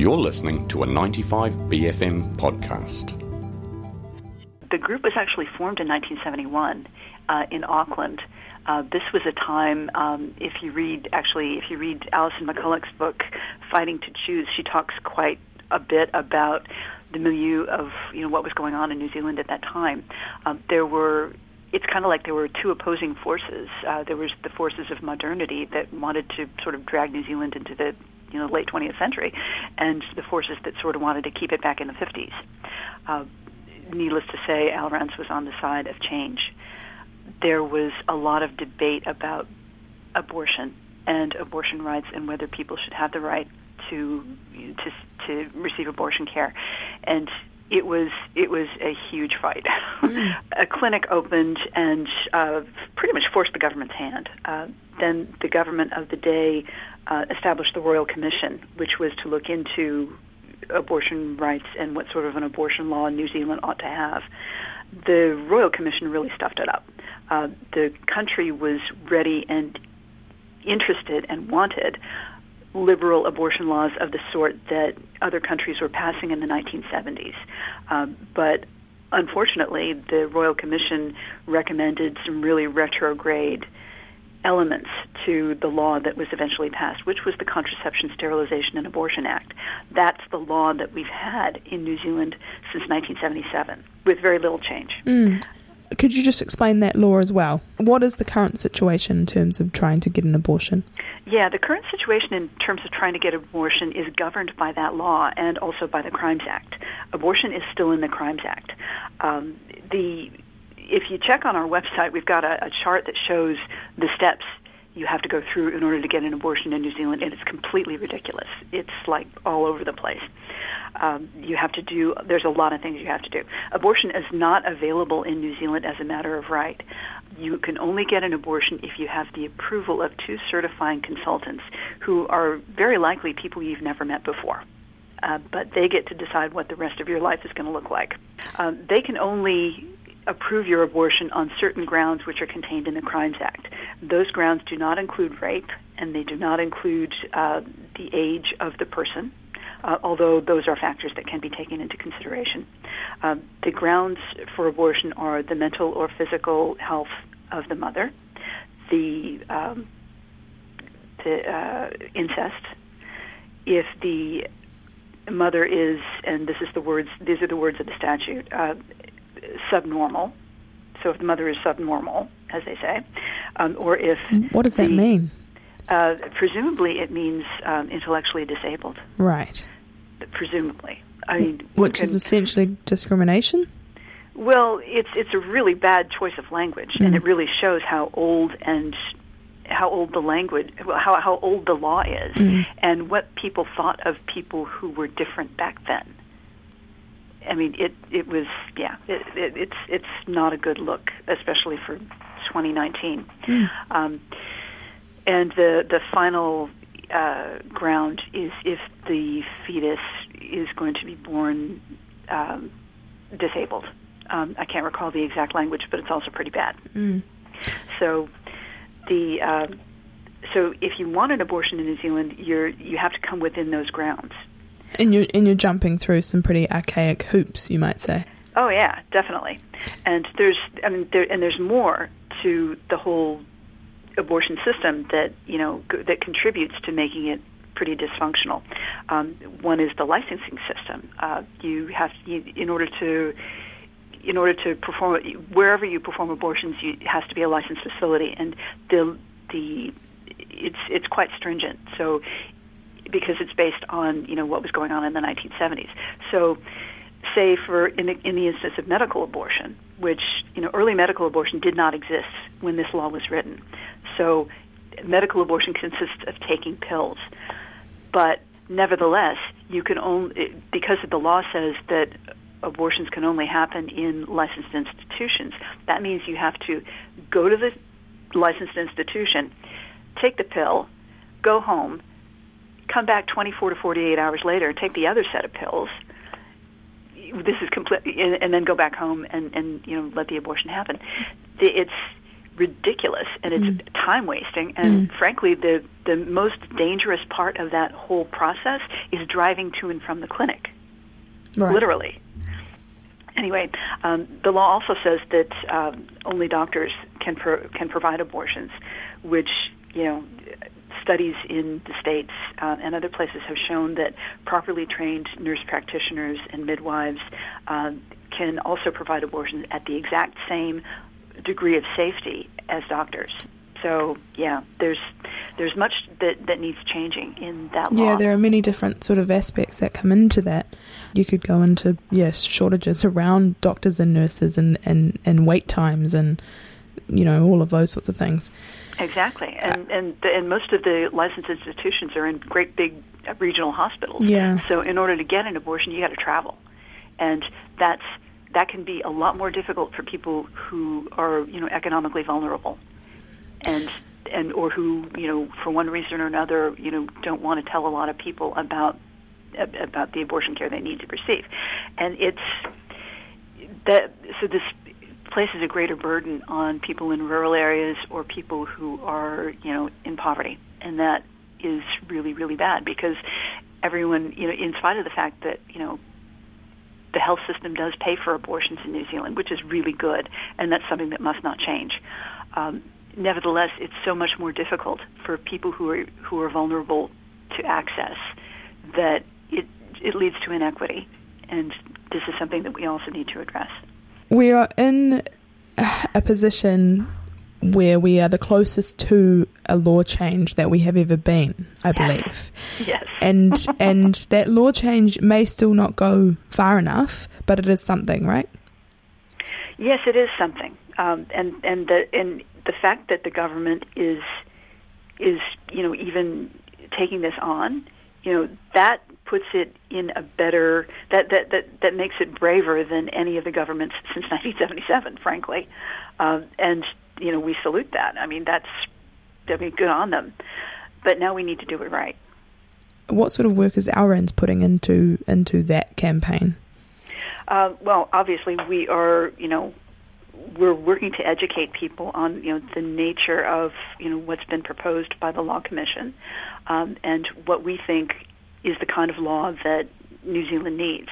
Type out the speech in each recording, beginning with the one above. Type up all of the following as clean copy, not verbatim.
You're listening to a 95BFM podcast. The group was actually formed in 1971 in Auckland. This was a time, if you read Alison McCulloch's book, Fighting to Choose, she talks quite a bit about the milieu of what was going on in New Zealand at that time. It's kind of like there were two opposing forces. There was the forces of modernity that wanted to sort of drag New Zealand into the late 20th century, and the forces that sort of wanted to keep it back in the 50s. Needless to say, Al Rance was on the side of change. There was a lot of debate about abortion and abortion rights and whether people should have the right to receive abortion care, and it was a huge fight. A clinic opened and pretty much forced the government's hand. Then the government of the day established the Royal Commission, which was to look into abortion rights and what sort of an abortion law New Zealand ought to have. The Royal Commission really stuffed it up. The country was ready and interested and wanted liberal abortion laws of the sort that other countries were passing in the 1970s. But unfortunately, the Royal Commission recommended some really retrograde elements to the law that was eventually passed, which was the Contraception, Sterilization, and Abortion Act. That's the law that we've had in New Zealand since 1977, with very little change. Could you just explain that law as well? What is the current situation in terms of trying to get an abortion? Yeah, the current situation in terms of trying to get abortion is governed by that law and also by the Crimes Act. Abortion is still in the Crimes Act. If you check on our website, we've got a chart that shows the steps you have to go through in order to get an abortion in New Zealand, and it's completely ridiculous. It's like all over the place. There's a lot of things you have to do. Abortion is not available in New Zealand as a matter of right. You can only get an abortion if you have the approval of two certifying consultants who are very likely people you've never met before. But they get to decide what the rest of your life is going to look like. They can only approve your abortion on certain grounds which are contained in the Crimes Act. Those grounds do not include rape, and they do not include the age of the person, although those are factors that can be taken into consideration. The grounds for abortion are the mental or physical health of the mother, the incest, if the mother is, and these are the words of the statute, subnormal. So if the mother is subnormal, as they say, or if... What does that mean? Presumably it means intellectually disabled. Right. Presumably. I mean, which is essentially discrimination? Well, it's a really bad choice of language, and it really shows how old the language, how old the law is, and what people thought of people who were different back then. I mean, it's not a good look, especially for 2019. And the final ground is if the fetus is going to be born disabled. I can't recall the exact language, but it's also pretty bad. So so if you want an abortion in New Zealand, you have to come within those grounds. And you're jumping through some pretty archaic hoops, you might say. Oh yeah, definitely. And there's more to the whole abortion system that that contributes to making it pretty dysfunctional. One is the licensing system. In order to perform, wherever you perform abortions, it has to be a licensed facility, and it's quite stringent. So, because it's based on what was going on in the 1970s. So, say in the instance of medical abortion, which early medical abortion did not exist when this law was written. So, medical abortion consists of taking pills, but nevertheless, you can only, because the law says that abortions can only happen in licensed institutions. That means you have to go to the licensed institution, take the pill, go home, come back 24 to 48 hours later, take the other set of pills. This is complete, and then go back home and let the abortion happen. ridiculous, and it's time wasting. And frankly, the most dangerous part of that whole process is driving to and from the clinic, literally. Anyway, the law also says that only doctors can provide abortions, which, studies in the States and other places have shown that properly trained nurse practitioners and midwives can also provide abortions at the exact same degree of safety as doctors. So, there's much that needs changing in that law. Yeah, there are many different sort of aspects that come into that. You could go into, shortages around doctors and nurses and wait times and, all of those sorts of things. Exactly. And most of the licensed institutions are in great big regional hospitals. Yeah. So in order to get an abortion, you got to travel. And that can be a lot more difficult for people who are, economically vulnerable. And or who, for one reason or another, don't want to tell a lot of people about the abortion care they need to receive. And so this places a greater burden on people in rural areas or people who are, in poverty. And that is really, really bad because everyone, in spite of the fact that, the health system does pay for abortions in New Zealand, which is really good, and that's something that must not change. Nevertheless, it's so much more difficult for people who are vulnerable to access that it leads to inequity, and this is something that we also need to address. We are in a position where we are the closest to a law change that we have ever been, I believe. Yes. And that law change may still not go far enough, but it is something, right? Yes, it is something. And the fact that the government is even taking this on, that puts it in a better that makes it braver than any of the governments since 1977, frankly. And we salute that. I mean, good on them. But now we need to do it right. What sort of work is Our-Ends putting into that campaign? Well, obviously we are, we're working to educate people on, the nature of, what's been proposed by the Law Commission, and what we think is the kind of law that New Zealand needs.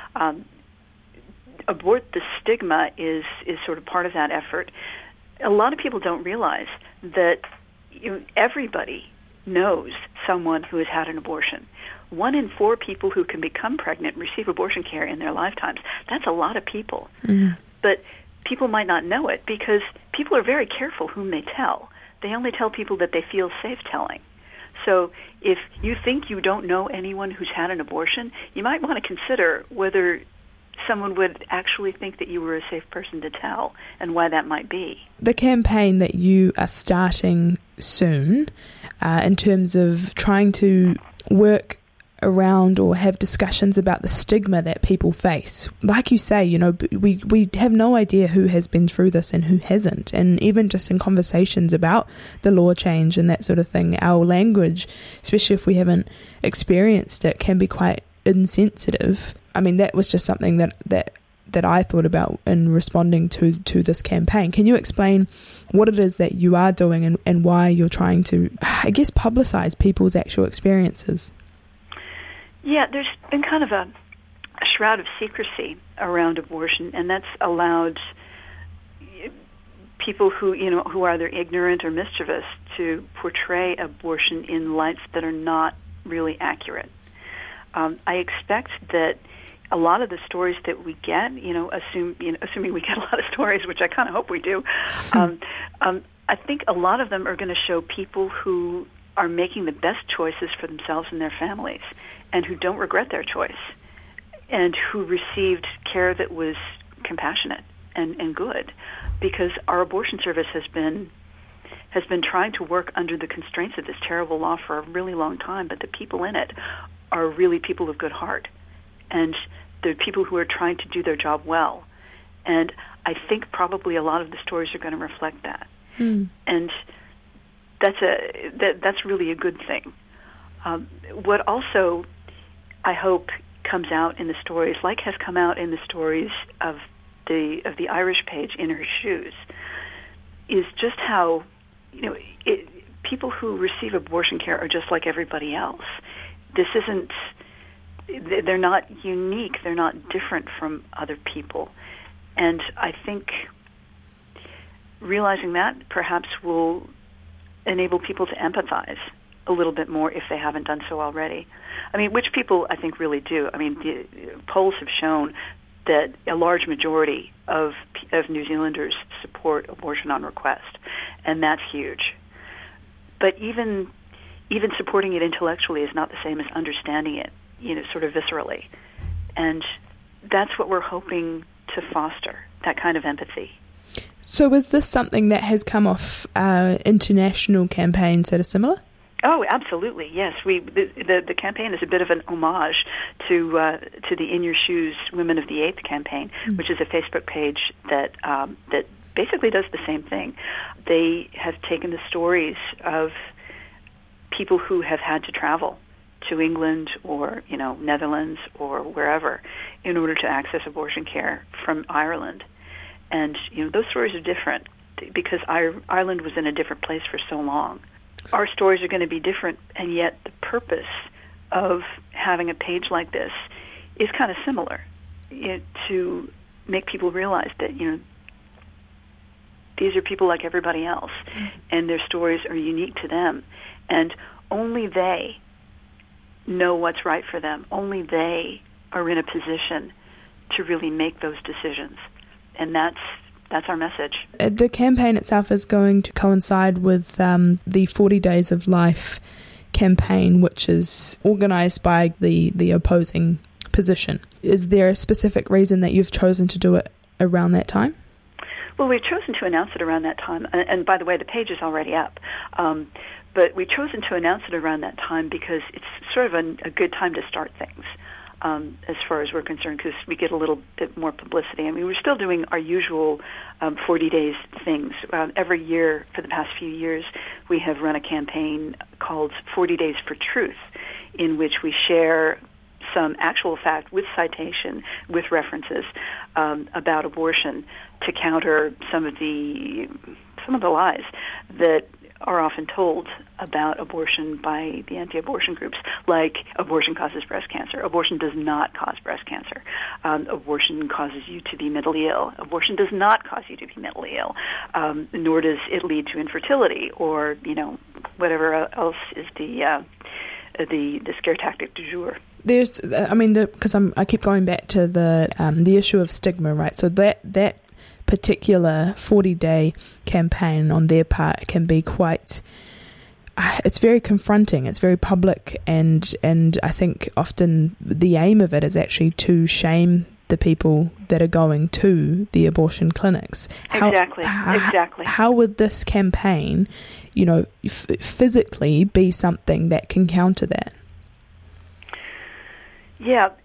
Abort the Stigma is sort of part of that effort. A lot of people don't realize that everybody knows someone who has had an abortion. 1 in 4 people who can become pregnant receive abortion care in their lifetimes. That's a lot of people. Mm-hmm. But people might not know it because people are very careful whom they tell. They only tell people that they feel safe telling. So if you think you don't know anyone who's had an abortion, you might want to consider whether someone would actually think that you were a safe person to tell and why that might be. The campaign that you are starting soon in terms of trying to work around or have discussions about the stigma that people face. Like you say, we have no idea who has been through this and who hasn't. And even just in conversations about the law change and that sort of thing, our language, especially if we haven't experienced it, can be quite insensitive. I mean, that was just something that I thought about in responding to this campaign. Can you explain what it is that you are doing and why you're trying to, I guess, publicize people's actual experiences? Yeah, there's been kind of a shroud of secrecy around abortion, and that's allowed people who are either ignorant or mischievous to portray abortion in lights that are not really accurate. I expect that a lot of the stories that we get, assuming we get a lot of stories, which I kind of hope we do, I think a lot of them are going to show people who are making the best choices for themselves and their families, and who don't regret their choice, and who received care that was compassionate and good, because our abortion service has been trying to work under the constraints of this terrible law for a really long time, but the people in it are really people of good heart, and they're people who are trying to do their job well. And I think probably a lot of the stories are going to reflect that. And that's really a good thing. What also I hope comes out in the stories, like has come out in the stories of the Irish page In Her Shoes, is just how, people who receive abortion care are just like everybody else. They're not unique, they're not different from other people. And I think realizing that perhaps will enable people to empathize a little bit more if they haven't done so already. I mean, which people I think really do. I mean, the polls have shown that a large majority of New Zealanders support abortion on request, and that's huge. But even supporting it intellectually is not the same as understanding it, sort of viscerally. And that's what we're hoping to foster, that kind of empathy. So is this something that has come off international campaigns that are similar? Oh, absolutely, yes. The campaign is a bit of an homage to the In Your Shoes Women of the Eighth campaign, which is a Facebook page that basically does the same thing. They have taken the stories of people who have had to travel to England or Netherlands or wherever in order to access abortion care from Ireland. And those stories are different because Ireland was in a different place for so long. Our stories are going to be different, and yet the purpose of having a page like this is kind of similar, to make people realize that these are people like everybody else, and their stories are unique to them, and only they know what's right for them. Only they are in a position to really make those decisions, and that's our message. The campaign itself is going to coincide with the 40 Days of Life campaign, which is organised by the opposing position. Is there a specific reason that you've chosen to do it around that time? Well, we've chosen to announce it around that time, and by the way, the page is already up. But we've chosen to announce it around that time because it's sort of a good time to start things. As far as we're concerned, because we get a little bit more publicity. I mean, we're still doing our usual 40 days things. Every year for the past few years, we have run a campaign called 40 Days for Truth, in which we share some actual fact with citation, with references about abortion to counter some of the lies that are often told about abortion by the anti-abortion groups, like abortion causes breast cancer. Abortion does not cause breast cancer. Abortion causes you to be mentally ill. Abortion does not cause you to be mentally ill, nor does it lead to infertility or, whatever else is the scare tactic du jour. There's, because I keep going back to the issue of stigma, right? So that particular 40-day campaign on their part can be quite, it's very confronting, it's very public, and I think often the aim of it is actually to shame the people that are going to the abortion clinics. Exactly. How would this campaign, physically be something that can counter that? I've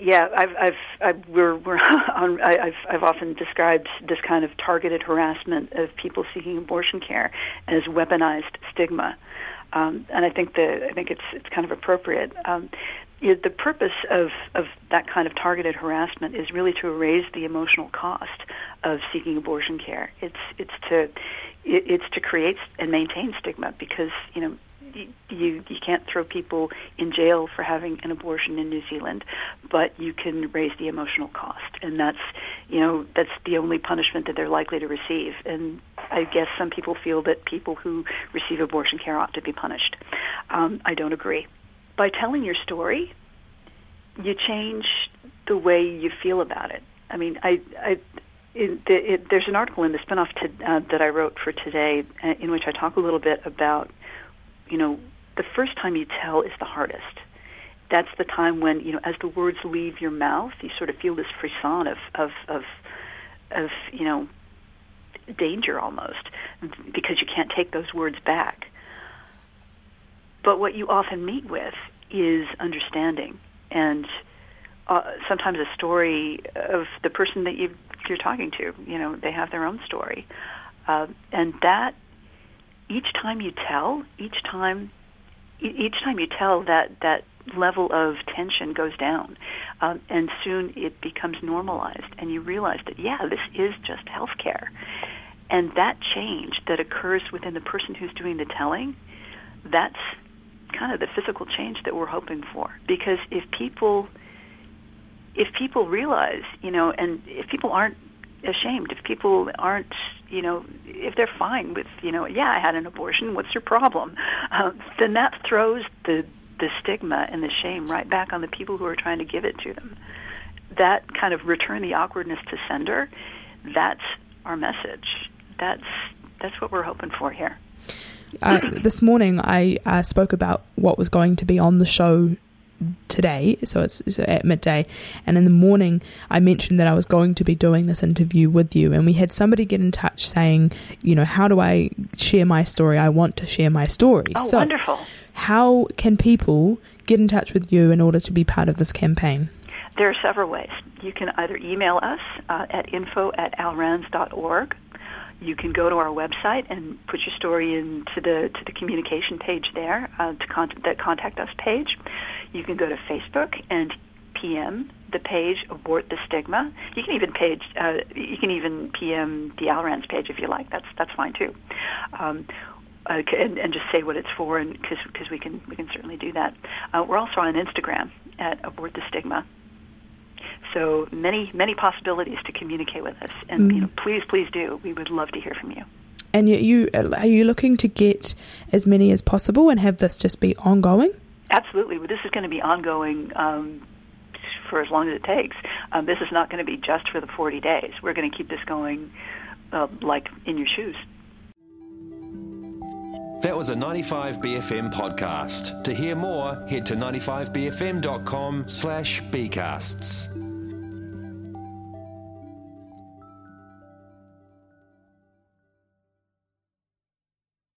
often described this kind of targeted harassment of people seeking abortion care as weaponized stigma, and I think it's kind of appropriate. The purpose of that kind of targeted harassment is really to erase the emotional cost of seeking abortion care. It's to create and maintain stigma because you can't throw people in jail for having an abortion in New Zealand, but you can raise the emotional cost, and that's the only punishment that they're likely to receive. And I guess some people feel that people who receive abortion care ought to be punished. I don't agree. By telling your story, you change the way you feel about it. I mean, there's an article in the spinoff that I wrote for Today in which I talk a little bit about the first time you tell is the hardest. That's the time when, as the words leave your mouth, you sort of feel this frisson of danger almost, because you can't take those words back. But what you often meet with is understanding, and sometimes a story of the person that you're talking to. They have their own story, and that. Each time you tell, that level of tension goes down, and soon it becomes normalized, and you realize that this is just healthcare, And that change that occurs within the person who's doing the telling, that's kind of the physical change that we're hoping for. Because if people realize, and if people aren't ashamed, if people aren't, if they're fine with, yeah, I had an abortion, what's your problem? Then that throws the stigma and the shame right back on the people who are trying to give it to them. That kind of return the awkwardness to sender, that's our message. That's what we're hoping for here. This morning I spoke about what was going to be on the show today, so it's at midday, and in the morning I mentioned that I was going to be doing this interview with you, and we had somebody get in touch saying, how do I share my story? I want to share my story. Oh, so wonderful. How can people get in touch with you in order to be part of this campaign? There are several ways. You can either email us at info@alrands.org. You can go to our website and put your story into the communication page there, the Contact Us page. You can go to Facebook and PM the page Abort the Stigma. You can even PM the Alrands page if you like. That's fine too. And just say what it's for, and because we can certainly do that. We're also on Instagram at Abort the Stigma. So many possibilities to communicate with us, and please do. We would love to hear from you. And are you looking to get as many as possible and have this just be ongoing? Absolutely. Well, this is going to be ongoing for as long as it takes. This is not going to be just for the 40 days. We're going to keep this going like in your shoes. That was a 95BFM podcast. To hear more, head to 95bfm.com/bcasts.